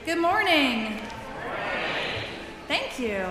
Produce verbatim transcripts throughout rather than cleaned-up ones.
Good morning. Thank you.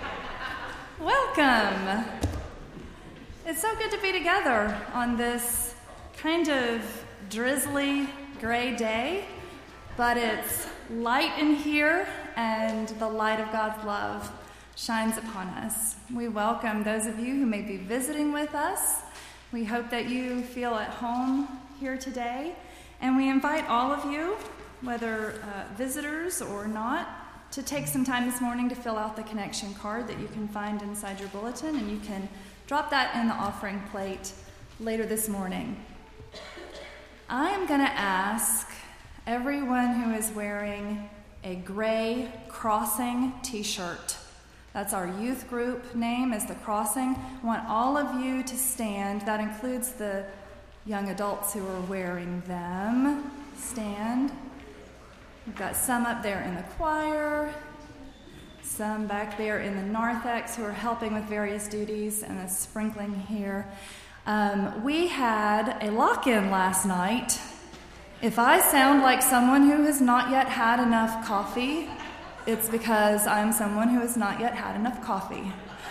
Welcome. It's so good to be together on this kind of drizzly, gray day, but it's light in here and the light of God's love shines upon us. We welcome those of you who may be visiting with us. We hope that you feel at home here today, and we invite all of you, whether uh, visitors or not, to take some time this morning to fill out the connection card that you can find inside your bulletin, and you can drop that in the offering plate later this morning. I am going to ask everyone who is wearing a gray Crossing t-shirt. That's our youth group name, is the Crossing. I want all of you to stand. That includes the young adults who are wearing them. Stand. We've got some up there in the choir, some back there in the narthex who are helping with various duties, and a sprinkling here. Um, we had a lock-in last night. If I sound like someone who has not yet had enough coffee, it's because I'm someone who has not yet had enough coffee.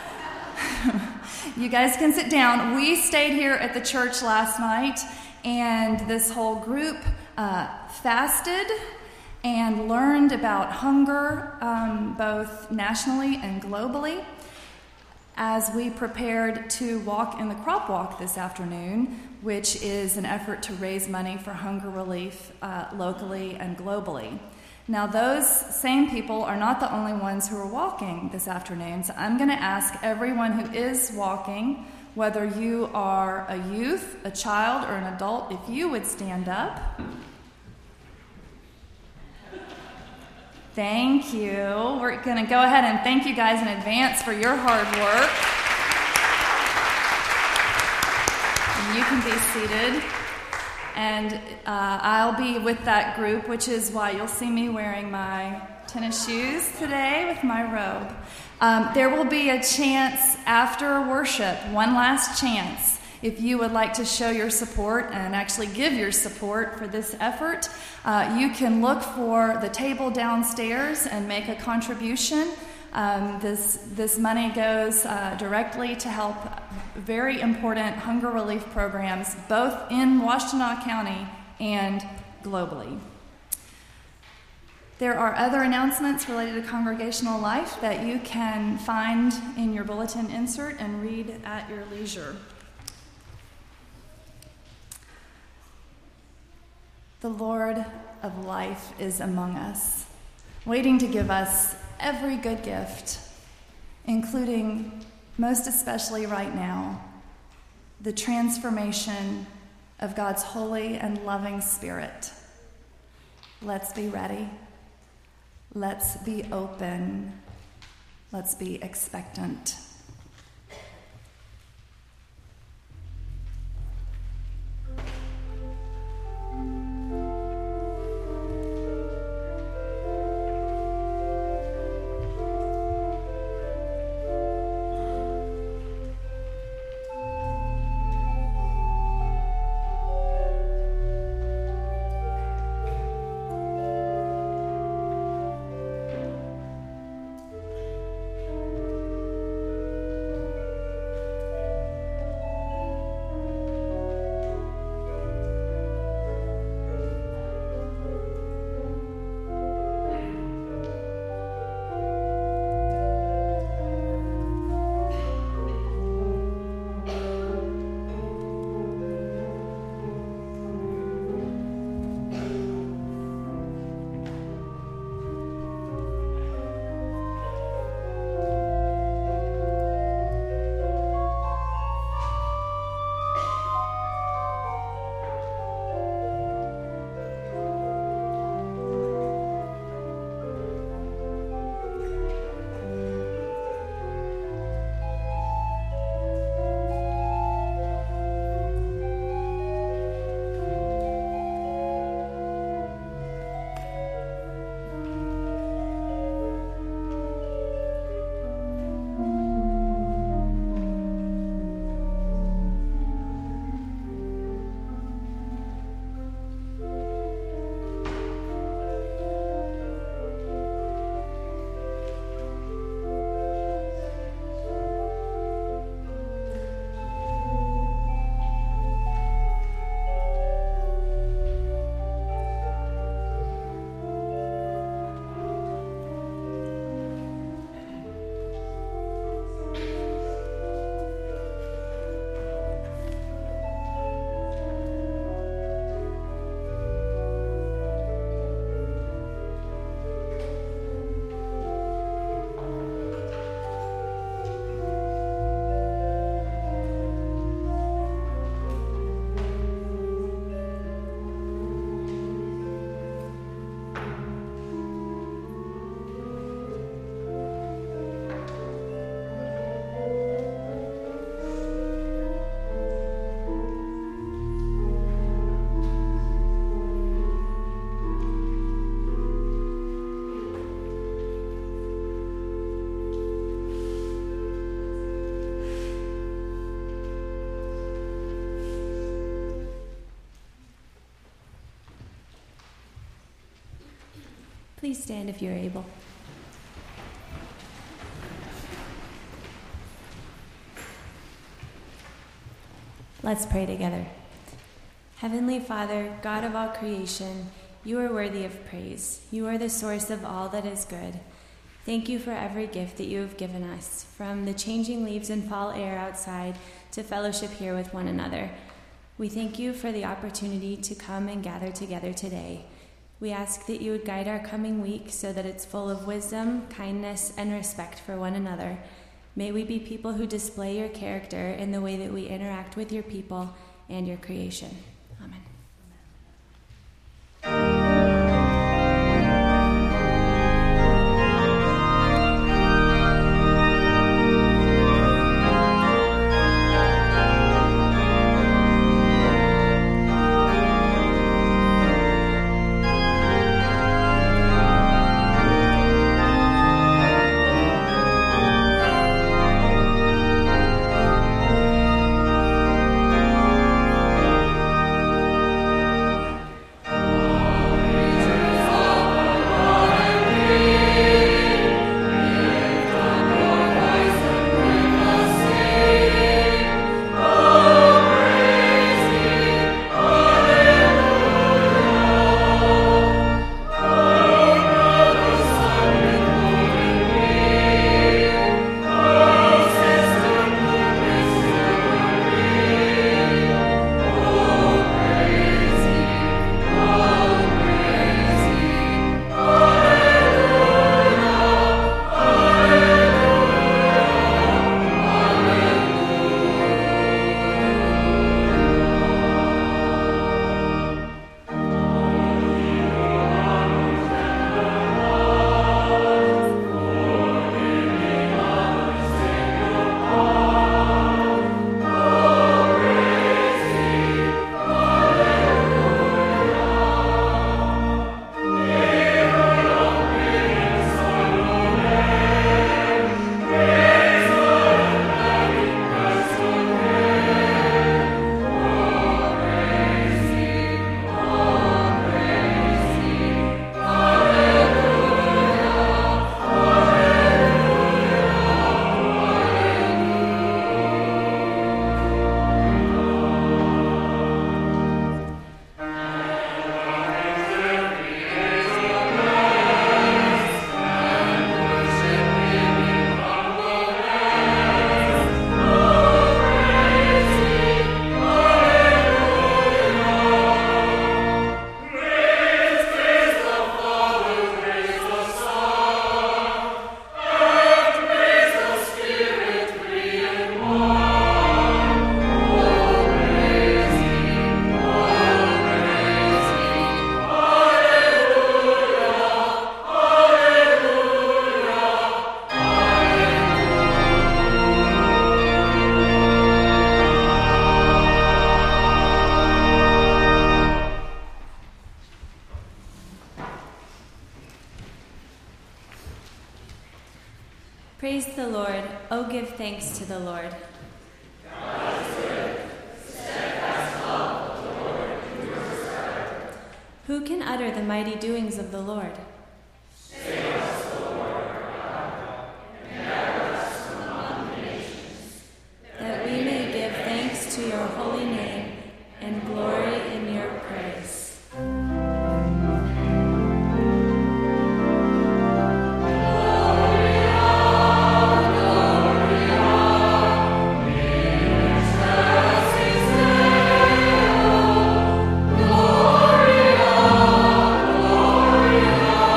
You guys can sit down. We stayed here at the church last night, and this whole group uh, fasted and learned about hunger, um, both nationally and globally, as we prepared to walk in the crop walk this afternoon, which is an effort to raise money for hunger relief uh, locally and globally. Now, those same people are not the only ones who are walking this afternoon, so I'm going to ask everyone who is walking, whether you are a youth, a child, or an adult, if you would stand up. Thank you. We're going to go ahead and thank you guys in advance for your hard work. And you can be seated. And uh, I'll be with that group, which is why you'll see me wearing my tennis shoes today with my robe. Um, there will be a chance after worship, one last chance. If you would like to show your support and actually give your support for this effort, uh, you can look for the table downstairs and make a contribution. Um, this this money goes uh, directly to help very important hunger relief programs, both in Washtenaw County and globally. There are other announcements related to congregational life that you can find in your bulletin insert and read at your leisure. The Lord of life is among us, waiting to give us every good gift, including, most especially right now, the transformation of God's holy and loving Spirit. Let's be ready. Let's be open. Let's be expectant. Please stand if you're able. Let's pray together. Heavenly Father, God of all creation, you are worthy of praise. You are the source of all that is good. Thank you for every gift that you have given us, from the changing leaves and fall air outside to fellowship here with one another. We thank you for the opportunity to come and gather together today. We ask that you would guide our coming week so that it's full of wisdom, kindness, and respect for one another. May we be people who display your character in the way that we interact with your people and your creation. Amen. Praise the Lord. Oh, give thanks to the Lord. God is good. Steadfast love of the Lord endures forever. Who can utter the mighty doings of the Lord? Save us, O Lord our God, and gather us from among the nations, that we may give thanks to your holy name and glory in your praise. Gloria, Gloria.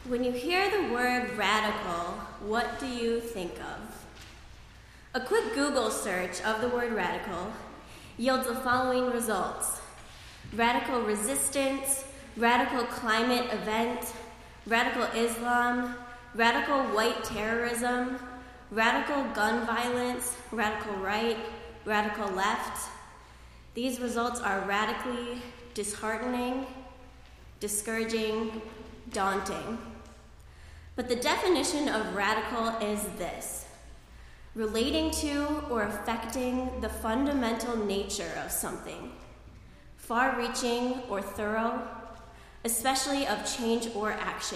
When you hear the word radical, what do you think of? A quick Google search of the word radical yields the following results: radical resistance, radical climate event, radical Islam, radical white terrorism, radical gun violence, radical right, radical left. These results are radically disheartening, discouraging, daunting. But the definition of radical is this: relating to or affecting the fundamental nature of something, far-reaching or thorough, especially of change or action.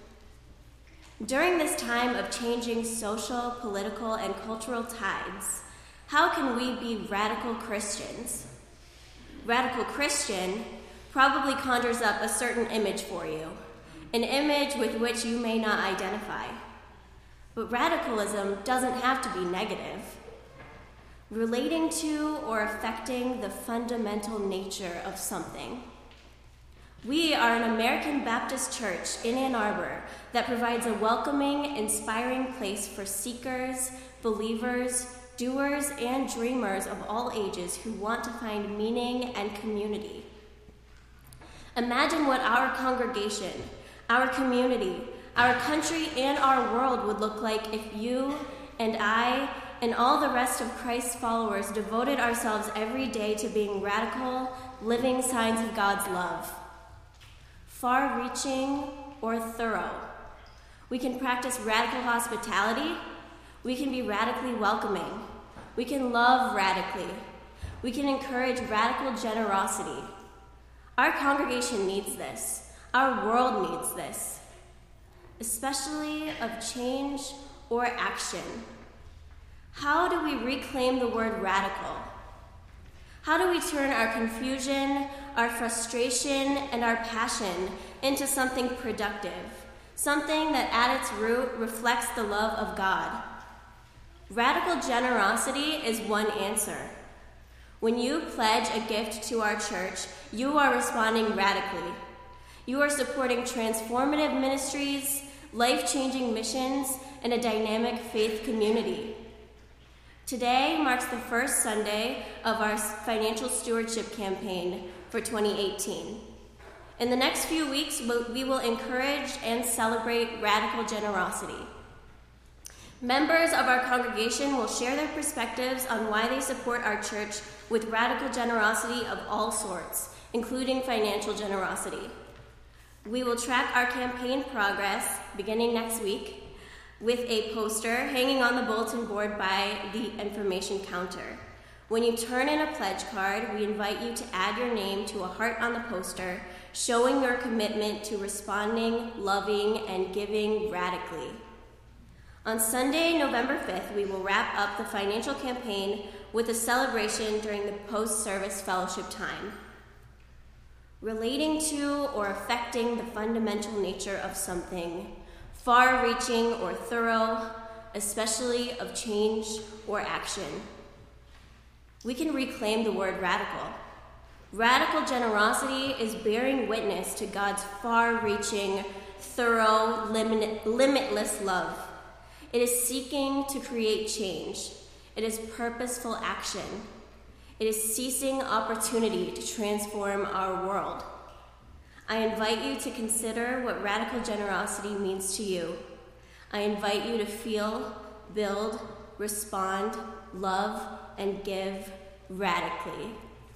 During this time of changing social, political, and cultural tides, how can we be radical Christians? Radical Christian probably conjures up a certain image for you, an image with which you may not identify. But radicalism doesn't have to be negative. Relating to or affecting the fundamental nature of something. We are an American Baptist church in Ann Arbor that provides a welcoming, inspiring place for seekers, believers, doers, and dreamers of all ages who want to find meaning and community. Imagine what our congregation, our community, our country, and our world would look like if you and I and all the rest of Christ's followers devoted ourselves every day to being radical, living signs of God's love. Far-reaching or thorough. We can practice radical hospitality. We can be radically welcoming. We can love radically. We can encourage radical generosity. Our congregation needs this. Our world needs this, especially of change or action. How do we reclaim the word radical? How do we turn our confusion, our frustration, and our passion into something productive, something that at its root reflects the love of God? Radical generosity is one answer. When you pledge a gift to our church, you are responding radically. You are supporting transformative ministries, life-changing missions, and a dynamic faith community. Today marks the first Sunday of our financial stewardship campaign for twenty eighteen. In the next few weeks, we will encourage and celebrate radical generosity. Members of our congregation will share their perspectives on why they support our church with radical generosity of all sorts, including financial generosity. We will track our campaign progress beginning next week with a poster hanging on the bulletin board by the information counter. When you turn in a pledge card, we invite you to add your name to a heart on the poster, showing your commitment to responding, loving, and giving radically. On Sunday, November fifth, we will wrap up the financial campaign with a celebration during the post-service fellowship time. Relating to or affecting the fundamental nature of something, far-reaching or thorough, especially of change or action. We can reclaim the word radical. Radical generosity is bearing witness to God's far-reaching, thorough, limit, limitless love. It is seeking to create change. It is purposeful action. It is seizing opportunity to transform our world. I invite you to consider what radical generosity means to you. I invite you to feel, build, respond, love, and give radically.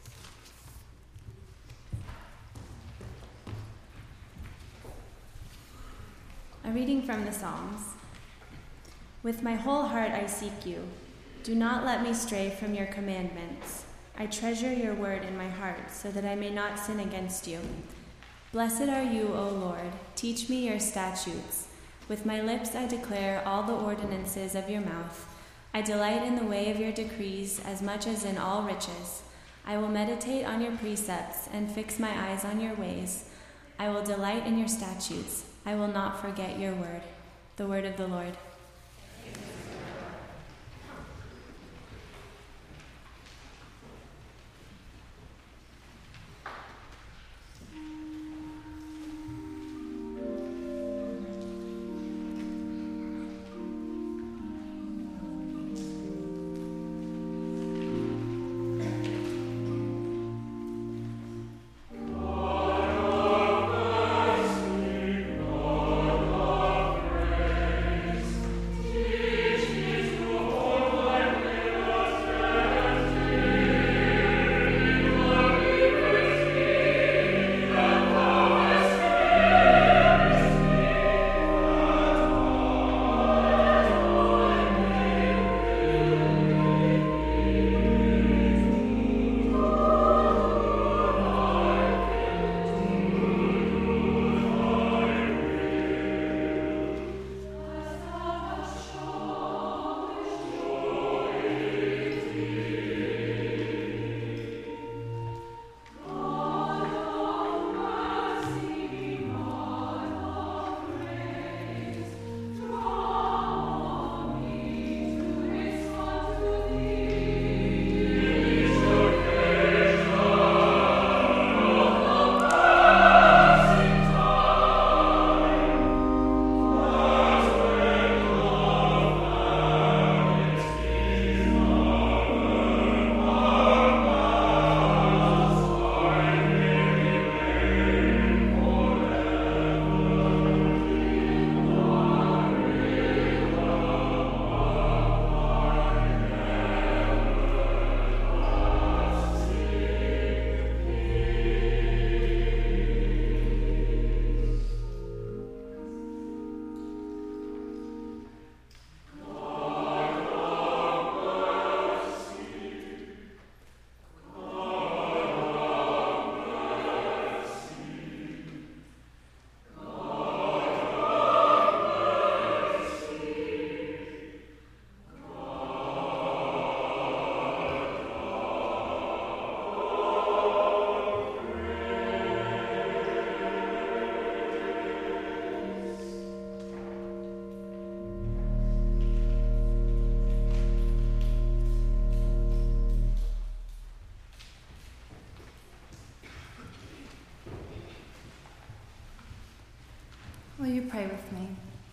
A reading from the Psalms. With my whole heart I seek you. Do not let me stray from your commandments. I treasure your word in my heart so that I may not sin against you. Blessed are you, O Lord. Teach me your statutes. With my lips I declare all the ordinances of your mouth. I delight in the way of your decrees as much as in all riches. I will meditate on your precepts and fix my eyes on your ways. I will delight in your statutes. I will not forget your word. The word of the Lord. pray with me?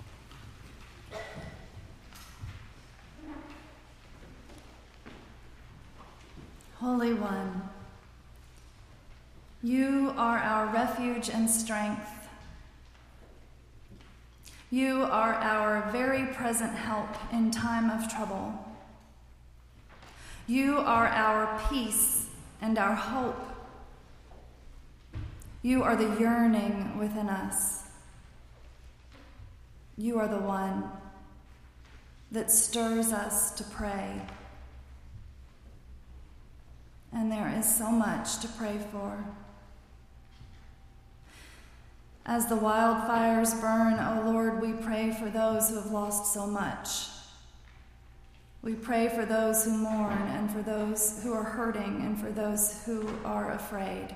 Holy One, you are our refuge and strength. You are our very present help in time of trouble. You are our peace and our hope. You are the yearning within us. You are the one that stirs us to pray. And there is so much to pray for. As the wildfires burn, O Lord, we pray for those who have lost so much. We pray for those who mourn and for those who are hurting and for those who are afraid.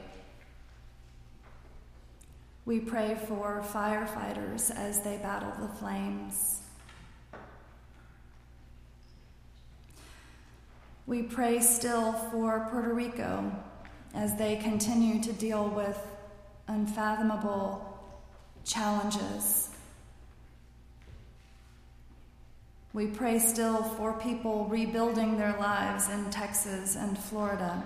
We pray for firefighters as they battle the flames. We pray still for Puerto Rico as they continue to deal with unfathomable challenges. We pray still for people rebuilding their lives in Texas and Florida.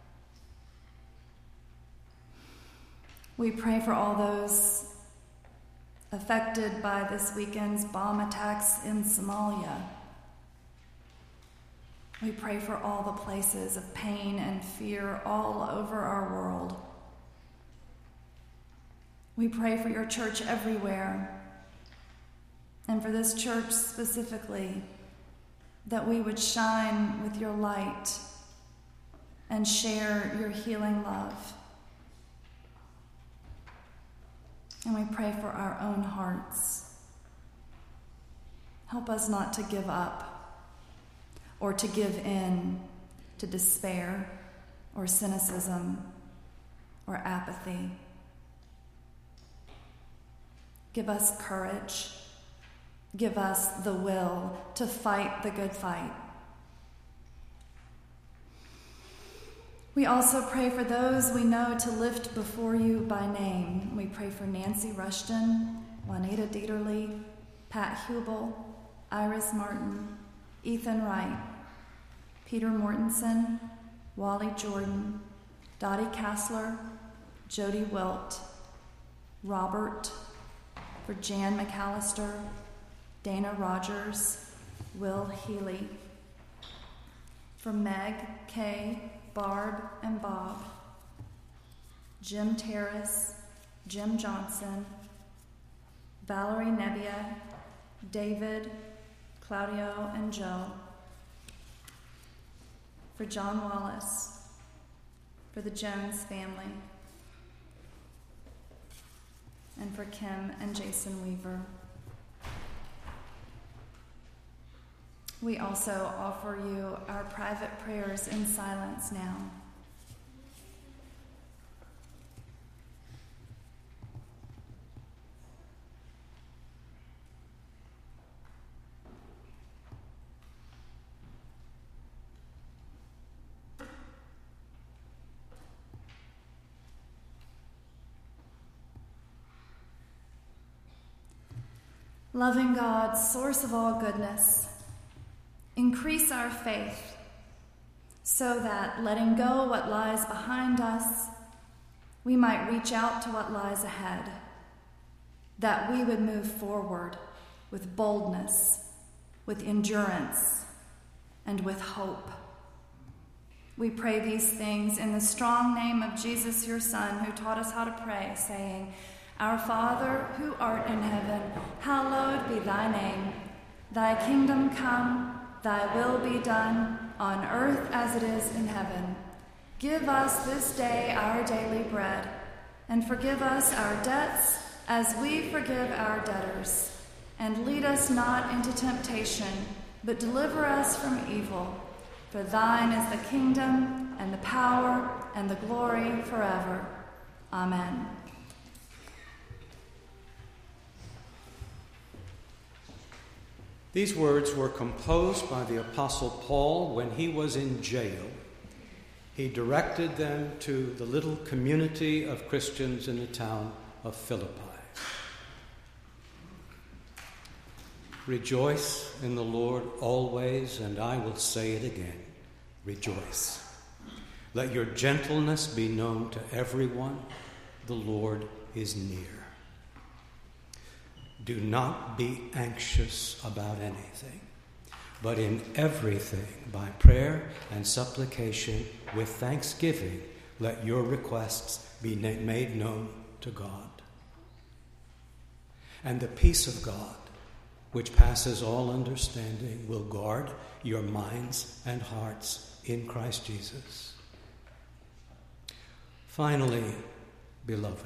We pray for all those affected by this weekend's bomb attacks in Somalia. We pray for all the places of pain and fear all over our world. We pray for your church everywhere, and for this church specifically, that we would shine with your light and share your healing love. And we pray for our own hearts. Help us not to give up or to give in to despair or cynicism or apathy. Give us courage. Give us the will to fight the good fight. We also pray for those we know to lift before you by name. We pray for Nancy Rushton, Juanita Dieterle, Pat Hubel, Iris Martin, Ethan Wright, Peter Mortensen, Wally Jordan, Dottie Kassler, Jody Wilt, Robert, for Jan McAllister, Dana Rogers, Will Healy, for Meg, Kay, Barb, and Bob, Jim Terrace, Jim Johnson, Valerie Nebbia, David, Claudio, and Joe, for John Wallace, for the Jones family, and for Kim and Jason Weaver. We also offer you our private prayers in silence now. Loving God, source of all goodness, increase our faith so that, letting go what lies behind us, we might reach out to what lies ahead, that we would move forward with boldness, with endurance, and with hope. We pray these things in the strong name of Jesus, your Son, who taught us how to pray, saying, Our Father, who art in heaven, hallowed be thy name. Thy kingdom come, thy will be done, on earth as it is in heaven. Give us this day our daily bread, and forgive us our debts as we forgive our debtors. And lead us not into temptation, but deliver us from evil. For thine is the kingdom, and the power, and the glory forever. Amen. These words were composed by the Apostle Paul when he was in jail. He directed them to the little community of Christians in the town of Philippi. Rejoice in the Lord always, and I will say it again, rejoice. Let your gentleness be known to everyone. The Lord is near. Do not be anxious about anything, but in everything, by prayer and supplication, with thanksgiving, let your requests be made known to God. And the peace of God, which passes all understanding, will guard your minds and hearts in Christ Jesus. Finally, beloved,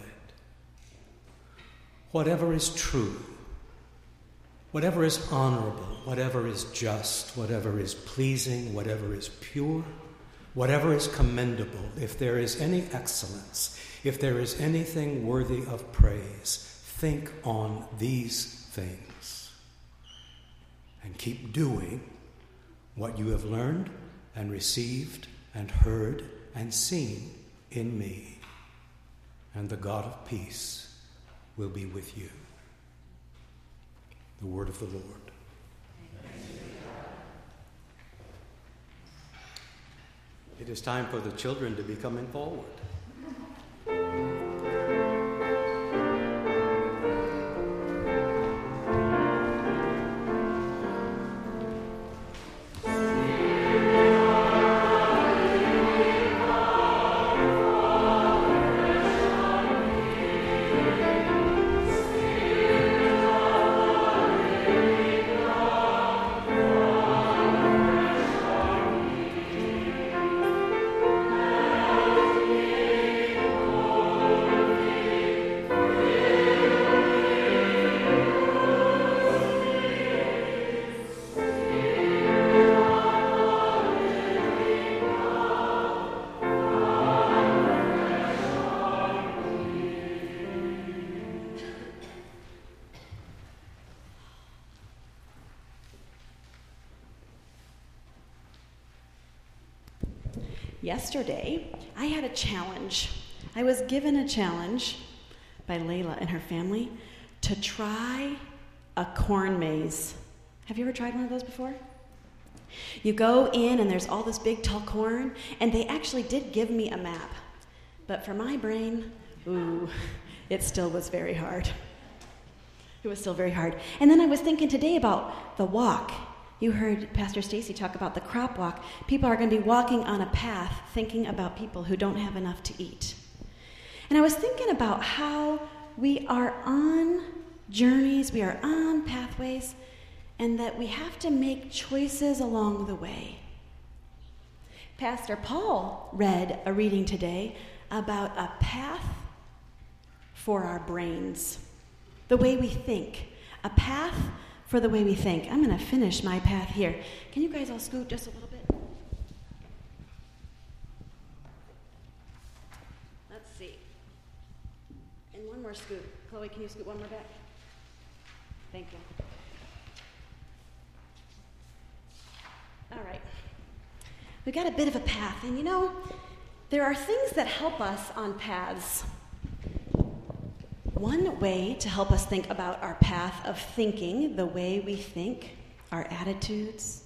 whatever is true, whatever is honorable, whatever is just, whatever is pleasing, whatever is pure, whatever is commendable, if there is any excellence, if there is anything worthy of praise, think on these things. And keep doing what you have learned and received and heard and seen in me, and the God of peace will be with you. The word of the Lord. It is time for the children to be coming forward. Yesterday, I had a challenge. I was given a challenge by Layla and her family to try a corn maze. Have you ever tried one of those before? You go in and there's all this big tall corn, and they actually did give me a map. But for my brain, ooh, it still was very hard. It was still very hard. And then I was thinking today about the walk. You heard Pastor Stacy talk about the crop walk. People are going to be walking on a path thinking about people who don't have enough to eat. And I was thinking about how we are on journeys, we are on pathways, and that we have to make choices along the way. Pastor Paul read a reading today about a path for our brains, the way we think, a path for the way we think. I'm going to finish my path here. Can you guys all scoot just a little bit? Let's see. And one more scoot. Chloe, can you scoot one more back? Thank you. All right. We've got a bit of a path. And you know, there are things that help us on paths. One way to help us think about our path of thinking, the way we think, our attitudes,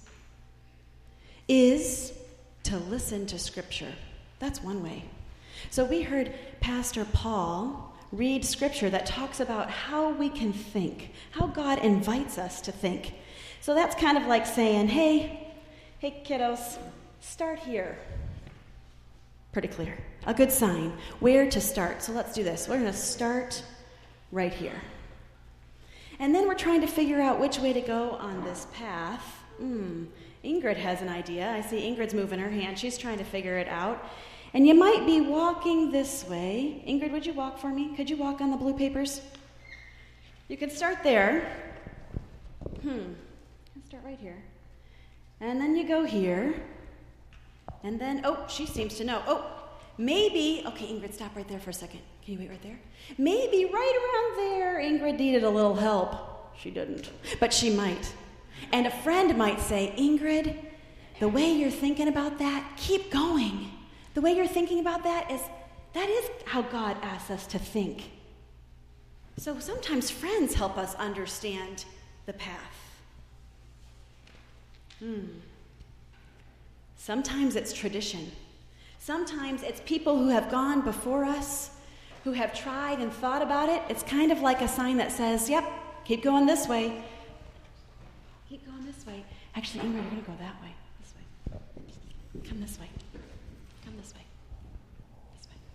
is to listen to Scripture. That's one way. So we heard Pastor Paul read Scripture that talks about how we can think, how God invites us to think. So that's kind of like saying, hey, hey kiddos, start here. Pretty clear. A good sign. Where to start. So let's do this. We're going to start right here. And then we're trying to figure out which way to go on this path. Mm, Ingrid has an idea. I see Ingrid's moving her hand. She's trying to figure it out. And you might be walking this way. Ingrid, would you walk for me? Could you walk on the blue papers? You can start there. Hmm. Let's start right here. And then you go here. And then, oh, she seems to know. Oh, maybe, okay, Ingrid, stop right there for a second. Can you wait right there? Maybe right around there, Ingrid needed a little help. She didn't, but she might. And a friend might say, Ingrid, the way you're thinking about that, keep going. The way you're thinking about that is, that is how God asks us to think. So sometimes friends help us understand the path. Hmm. Sometimes it's tradition. Sometimes it's people who have gone before us, who have tried and thought about it. It's kind of like a sign that says, yep, keep going this way. Keep going this way. Actually, Ingrid, you're going to go that way. This way. Come this way. Come this way. This way.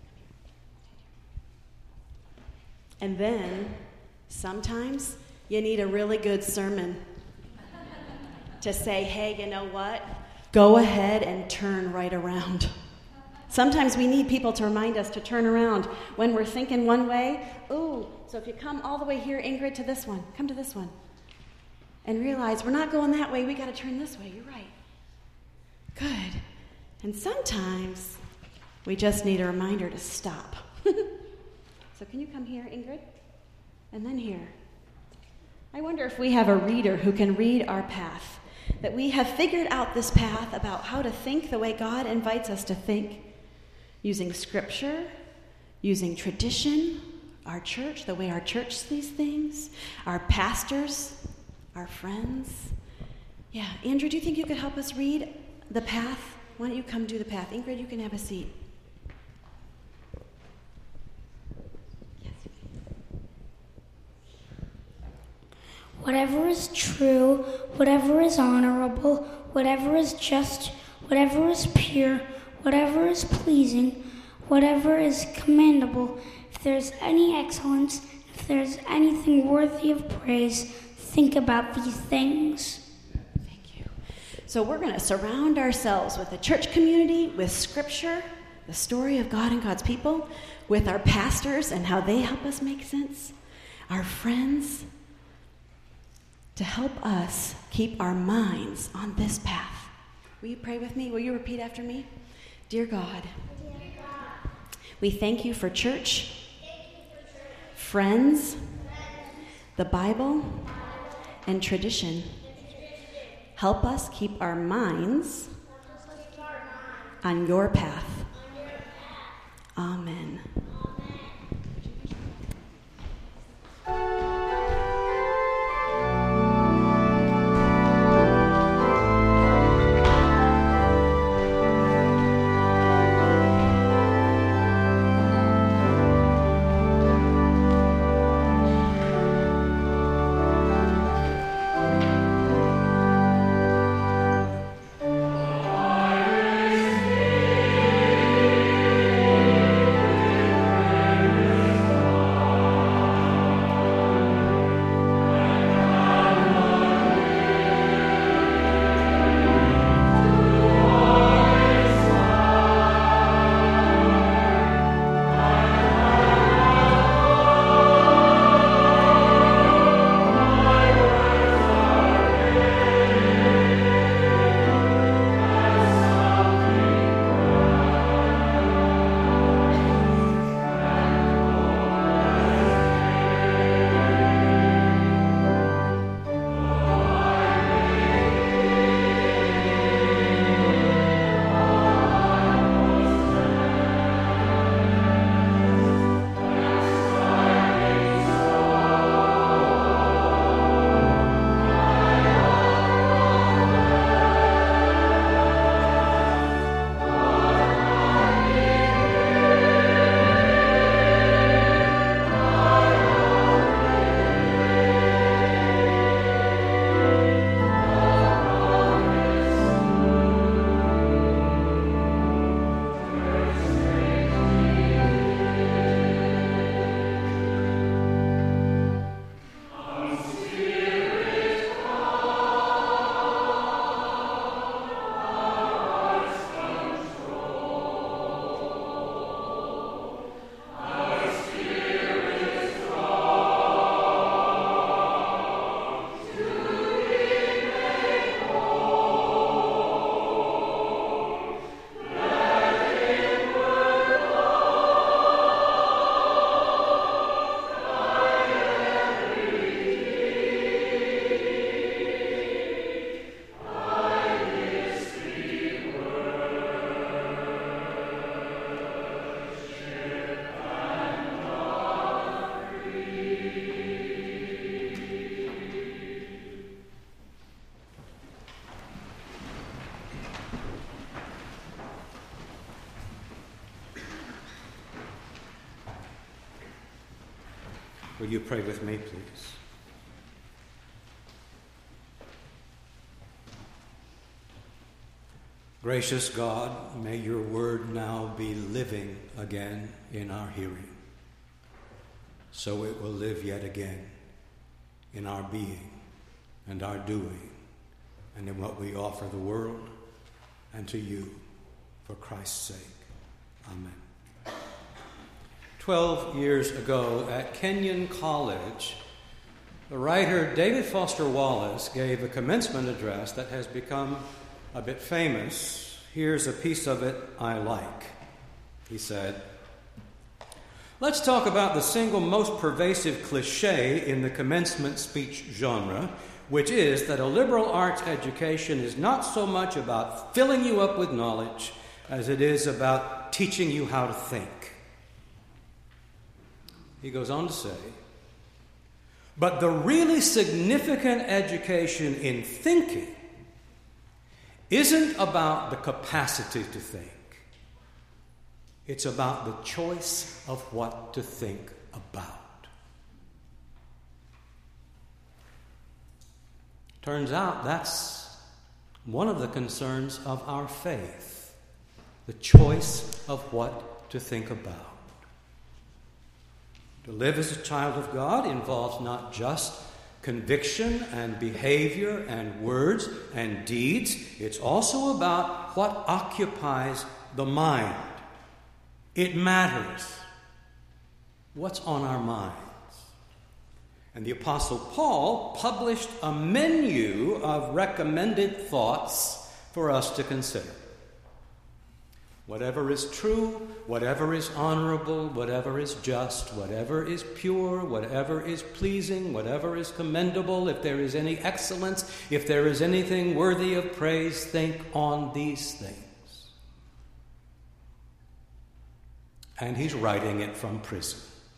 Come here. And then, sometimes, you need a really good sermon to say, hey, you know what? Go ahead and turn right around. Sometimes we need people to remind us to turn around when we're thinking one way. Ooh, so if you come all the way here, Ingrid, to this one, come to this one, and realize we're not going that way, we got to turn this way. You're right. Good. And sometimes we just need a reminder to stop. So can you come here, Ingrid? And then here. I wonder if we have a reader who can read our path, that we have figured out this path about how to think the way God invites us to think, using scripture, using tradition, our church, the way our church sees things, our pastors, our friends. Yeah, Andrew, do you think you could help us read the path? Why don't you come do the path? Ingrid, you can have a seat. Yes. Whatever is true, whatever is honorable, whatever is just, whatever is pure, whatever is pleasing, whatever is commendable, if there is any excellence, if there is anything worthy of praise, think about these things. Thank you. So we're going to surround ourselves with the church community, with scripture, the story of God and God's people, with our pastors and how they help us make sense, our friends, to help us keep our minds on this path. Will you pray with me? Will you repeat after me? Dear God, Dear God, we thank you for church, you for church friends, friends, the Bible, Bible and, tradition. and tradition. Help us keep our minds, keep our minds on your path. On your path. Amen. Will you pray with me, please? Gracious God, may your word now be living again in our hearing, so it will live yet again in our being and our doing, and in what we offer the world and to you for Christ's sake. Amen. Twelve years ago at Kenyon College, the writer David Foster Wallace gave a commencement address that has become a bit famous. Here's a piece of it I like. He said, "Let's talk about the single most pervasive cliche in the commencement speech genre, which is that a liberal arts education is not so much about filling you up with knowledge as it is about teaching you how to think." He goes on to say, "But the really significant education in thinking isn't about the capacity to think. It's about the choice of what to think about." Turns out that's one of the concerns of our faith, the choice of what to think about. To live as a child of God involves not just conviction and behavior and words and deeds. It's also about what occupies the mind. It matters what's on our minds. And the Apostle Paul published a menu of recommended thoughts for us to consider. Whatever is true, whatever is honorable, whatever is just, whatever is pure, whatever is pleasing, whatever is commendable, if there is any excellence, if there is anything worthy of praise, think on these things. And he's writing it from prison.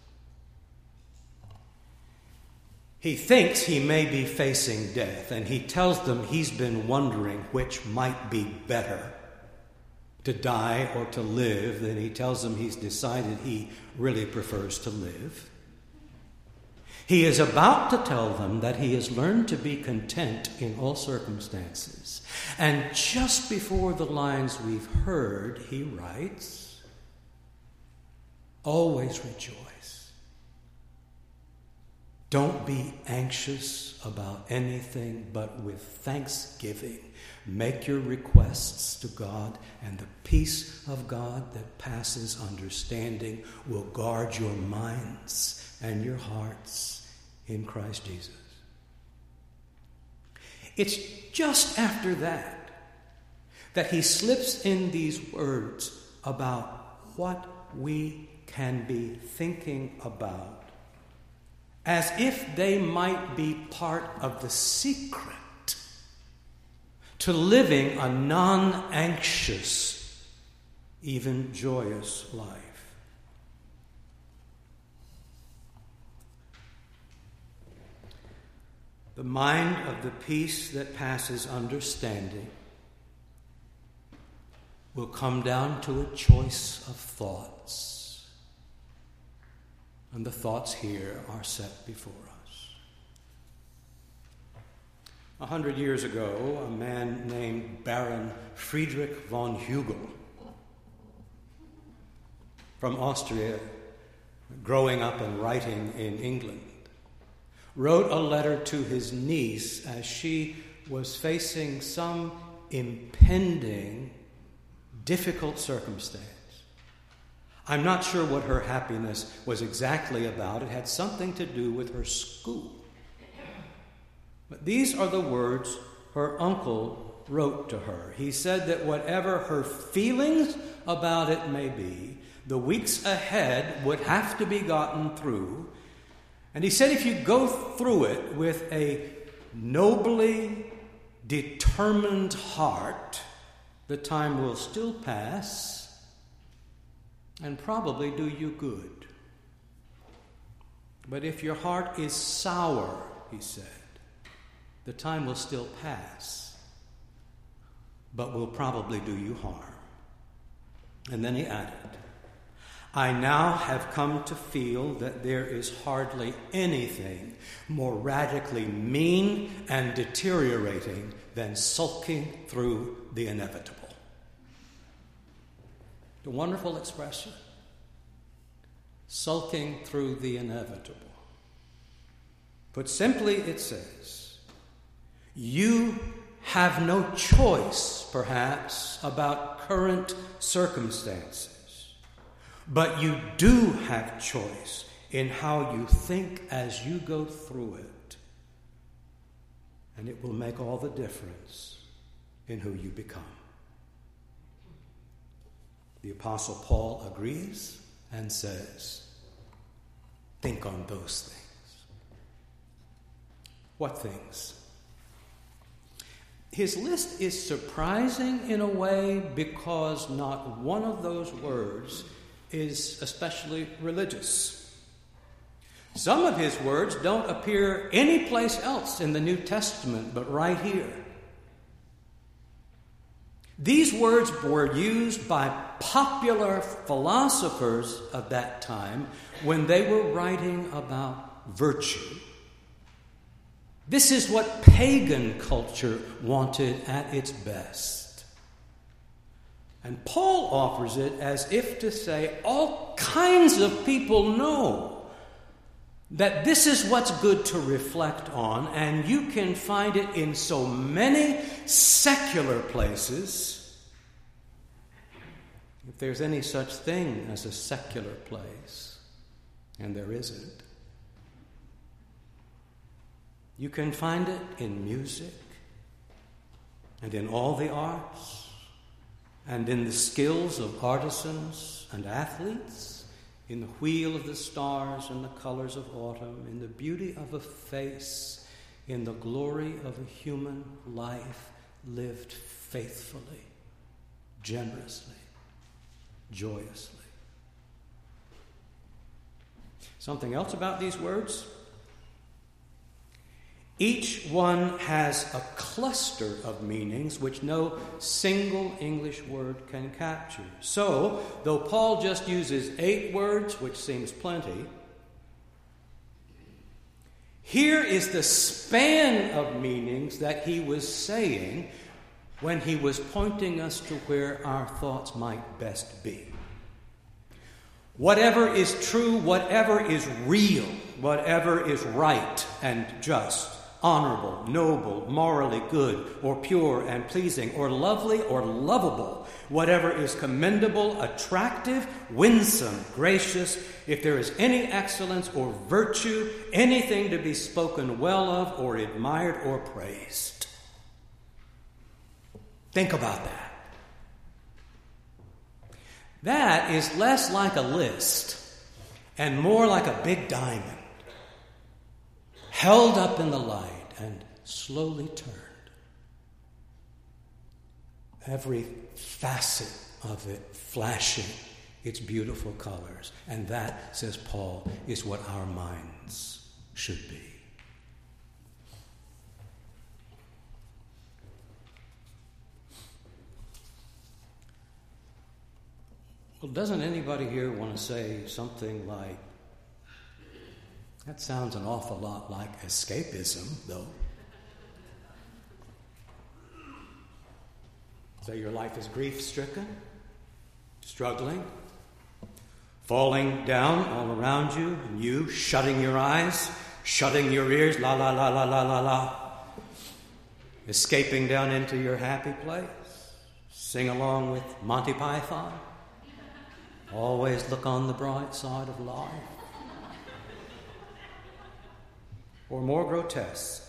He thinks he may be facing death, and he tells them he's been wondering which might be better, to die or to live. Then he tells them he's decided he really prefers to live. He is about to tell them that he has learned to be content in all circumstances. And just before the lines we've heard, he writes, "Always rejoice. Don't be anxious about anything, but with thanksgiving make your requests to God, and the peace of God that passes understanding will guard your minds and your hearts in Christ Jesus." It's just after that that he slips in these words about what we can be thinking about, as if they might be part of the secret to living a non-anxious, even joyous life. The mind of the peace that passes understanding will come down to a choice of thoughts. And the thoughts here are set before us. A hundred years ago, a man named Baron Friedrich von Hugel from Austria, growing up and writing in England, wrote a letter to his niece as she was facing some impending, difficult circumstance. I'm not sure what her happiness was exactly about. It had something to do with her school. But these are the words her uncle wrote to her. He said that whatever her feelings about it may be, the weeks ahead would have to be gotten through. And he said if you go through it with a nobly determined heart, the time will still pass and probably do you good. But if your heart is sour, he said, the time will still pass, but will probably do you harm. And then he added, I now have come to feel that there is hardly anything more radically mean and deteriorating than sulking through the inevitable. The wonderful expression, sulking through the inevitable. Put simply, it says, you have no choice, perhaps, about current circumstances. But you do have choice in how you think as you go through it. And it will make all the difference in who you become. The Apostle Paul agrees and says, think on those things. What things? His list is surprising in a way because not one of those words is especially religious. Some of his words don't appear anyplace else in the New Testament but right here. These words were used by popular philosophers of that time when they were writing about virtue. This is what pagan culture wanted at its best. And Paul offers it as if to say, all kinds of people know that this is what's good to reflect on, and you can find it in so many secular places. If there's any such thing as a secular place, and there isn't, you can find it in music and in all the arts, and in the skills of artisans and athletes, in the wheel of the stars and the colors of autumn, in the beauty of a face, in the glory of a human life lived faithfully, generously, joyously. Something else about these words? Each one has a cluster of meanings which no single English word can capture. So, though Paul just uses eight words, which seems plenty, here is the span of meanings that he was saying when he was pointing us to where our thoughts might best be. Whatever is true, whatever is real, whatever is right and just, honorable, noble, morally good, or pure and pleasing, or lovely, or lovable, whatever is commendable, attractive, winsome, gracious, if there is any excellence or virtue, anything to be spoken well of, or admired, or praised. Think about that. That is less like a list and more like a big diamond, held up in the light and slowly turned. Every facet of it flashing its beautiful colors. And that, says Paul, is what our minds should be. Well, doesn't anybody here want to say something like, that sounds an awful lot like escapism, though. So your life is grief-stricken, struggling, falling down all around you, and you shutting your eyes, shutting your ears, la la la la la la la, escaping down into your happy place. Sing along with Monty Python. Always look on the bright side of life. Or more grotesque,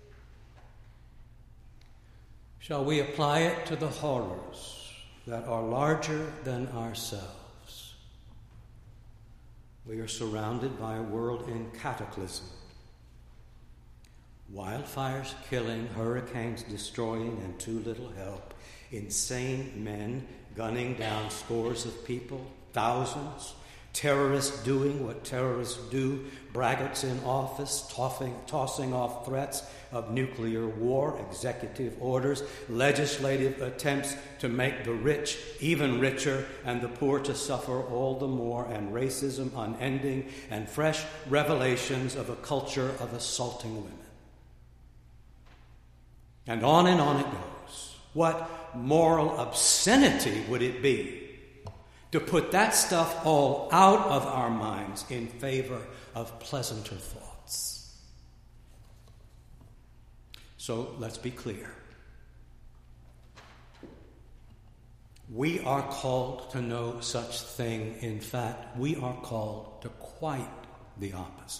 shall we apply it to the horrors that are larger than ourselves? We are surrounded by a world in cataclysm. Wildfires killing, hurricanes destroying, and too little help. Insane men gunning down scores of people, thousands, terrorists doing what terrorists do, braggarts in office tossing, tossing off threats of nuclear war, executive orders, legislative attempts to make the rich even richer and the poor to suffer all the more, and racism unending, and fresh revelations of a culture of assaulting women. And on and on it goes. What moral obscenity would it be to put that stuff all out of our minds in favor of pleasanter thoughts? So let's be clear. We are called to no such thing. In fact, we are called to quite the opposite.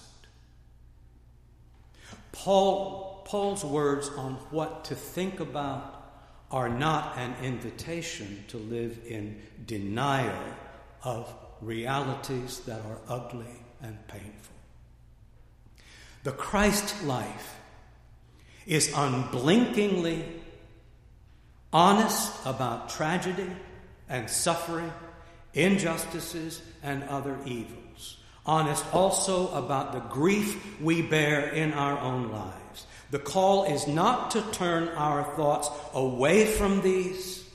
Paul, Paul's words on what to think about are not an invitation to live in denial of realities that are ugly and painful. The Christ life is unblinkingly honest about tragedy and suffering, injustices, and other evils. Honest also about the grief we bear in our own lives. The call is not to turn our thoughts away from these,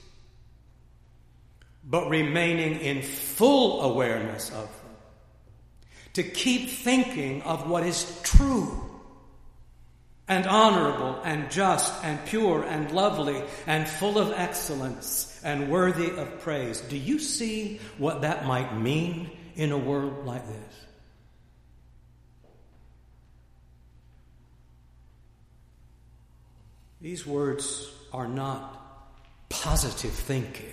but remaining in full awareness of them. To keep thinking of what is true and honorable and just and pure and lovely and full of excellence and worthy of praise. Do you see what that might mean in a world like this? These words are not positive thinking.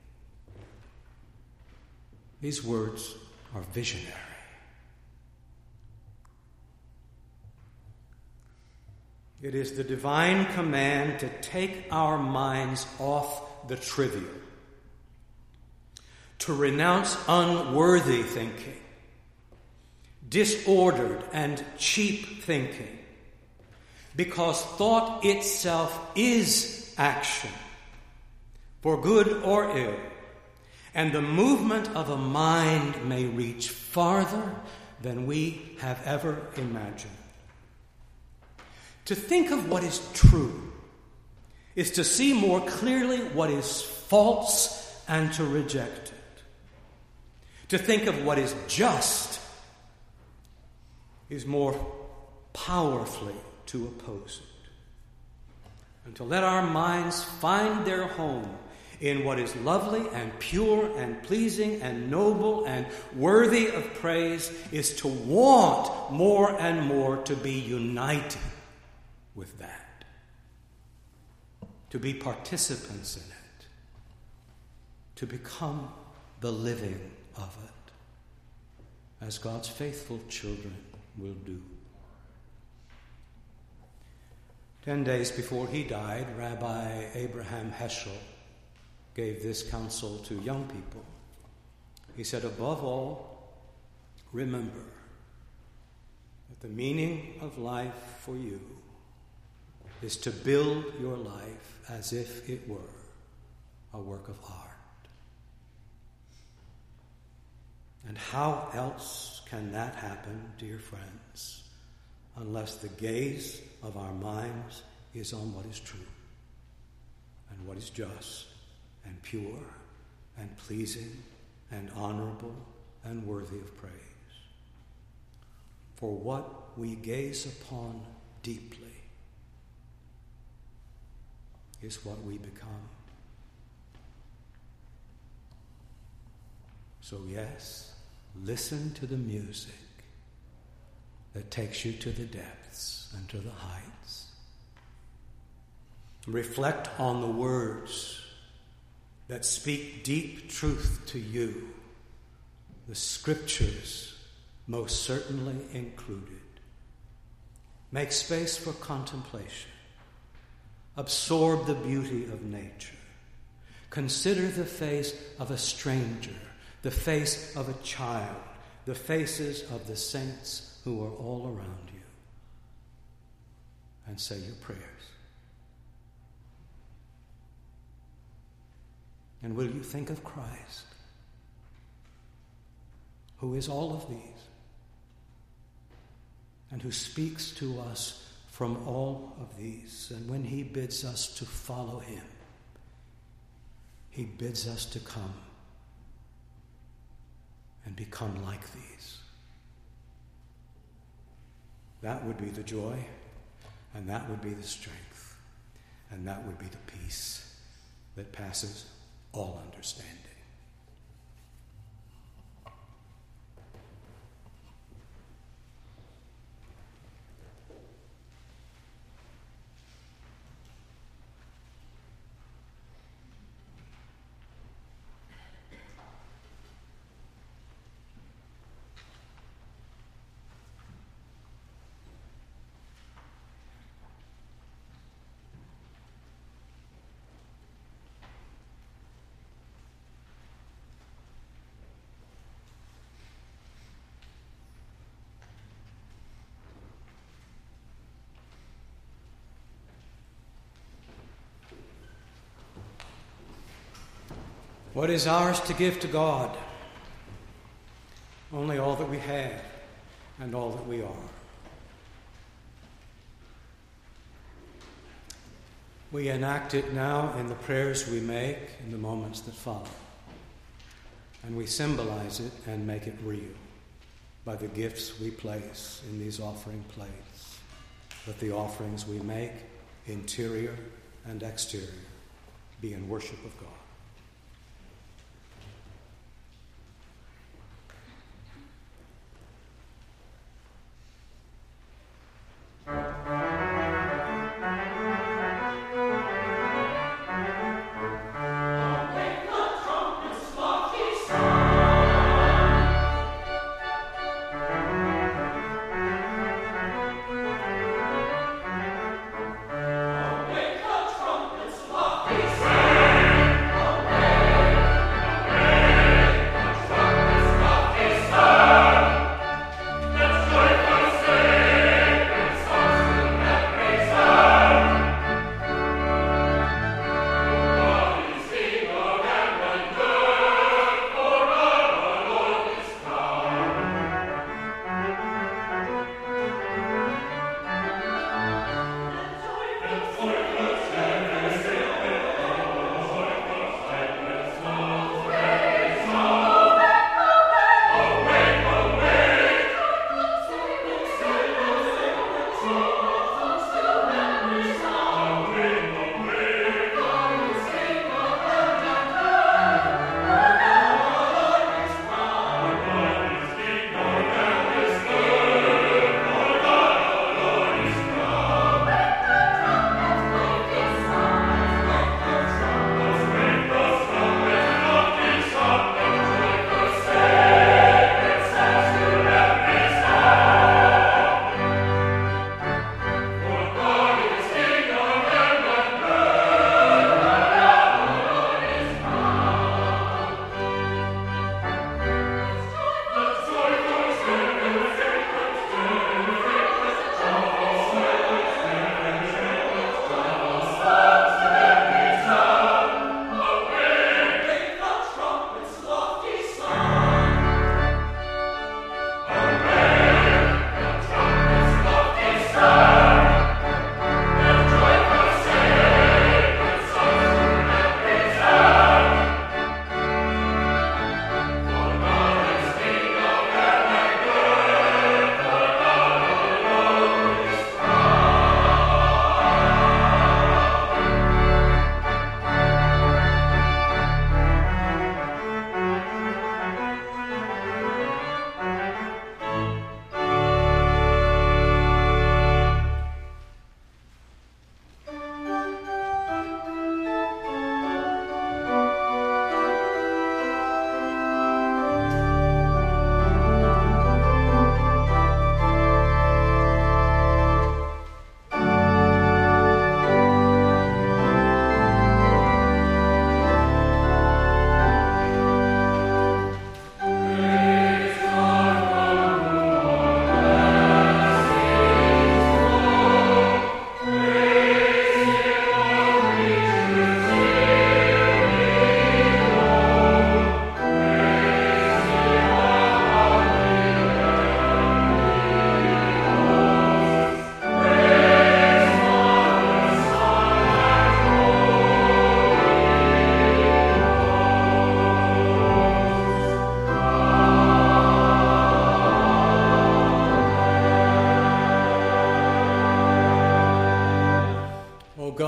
These words are visionary. It is the divine command to take our minds off the trivial, to renounce unworthy thinking, disordered and cheap thinking, because thought itself is action, for good or ill, and the movement of a mind may reach farther than we have ever imagined. To think of what is true is to see more clearly what is false and to reject it. To think of what is just is more powerfully to oppose it. And to let our minds find their home in what is lovely and pure and pleasing and noble and worthy of praise is to want more and more to be united with that, to be participants in it, to become the living of it, as God's faithful children will do. Ten days before he died, Rabbi Abraham Heschel gave this counsel to young people. He said, above all, remember that the meaning of life for you is to build your life as if it were a work of art. And how else can that happen, dear friends, unless the gaze of our minds is on what is true and what is just and pure and pleasing and honorable and worthy of praise? For what we gaze upon deeply is what we become. So yes, listen to the music that takes you to the depths and to the heights. Reflect on the words that speak deep truth to you, the scriptures most certainly included. Make space for contemplation. Absorb the beauty of nature. Consider the face of a stranger, the face of a child, the faces of the saints who are all around you. And say your prayers. And will you think of Christ, who is all of these, and who speaks to us from all of these. And when he bids us to follow him, he bids us to come and become like these. That would be the joy, and that would be the strength, and that would be the peace that passes all understanding. What is ours to give to God? Only all that we have and all that we are. We enact it now in the prayers we make in the moments that follow. And we symbolize it and make it real by the gifts we place in these offering plates. That the offerings we make, interior and exterior, be in worship of God. Thank you.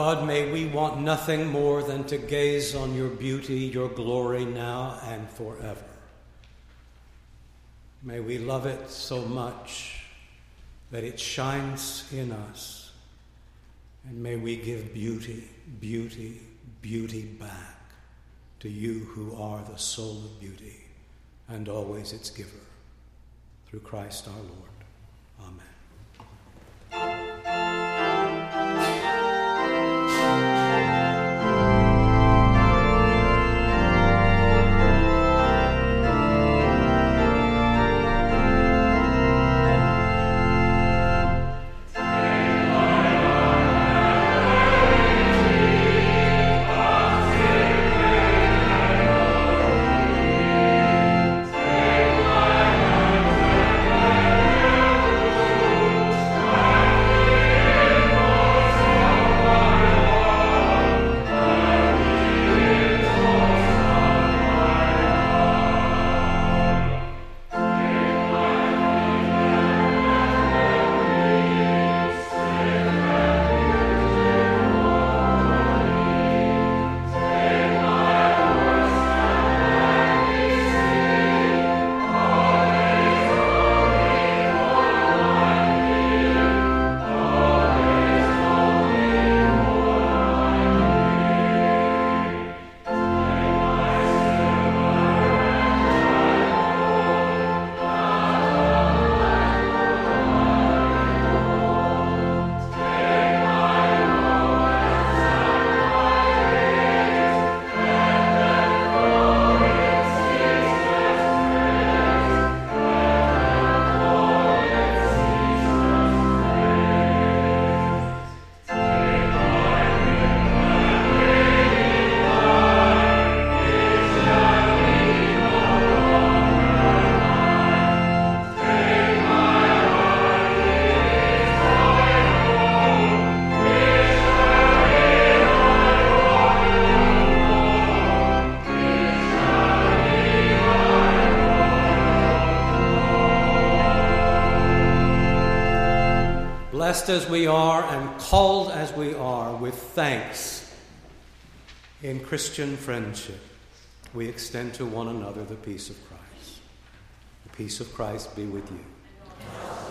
God, may we want nothing more than to gaze on your beauty, your glory now and forever. May we love it so much that it shines in us. And may we give beauty, beauty, beauty back to you who are the soul of beauty and always its giver. Through Christ our Lord. Amen. Blessed as we are and called as we are with thanks in Christian friendship, we extend to one another the peace of Christ. The peace of Christ be with you.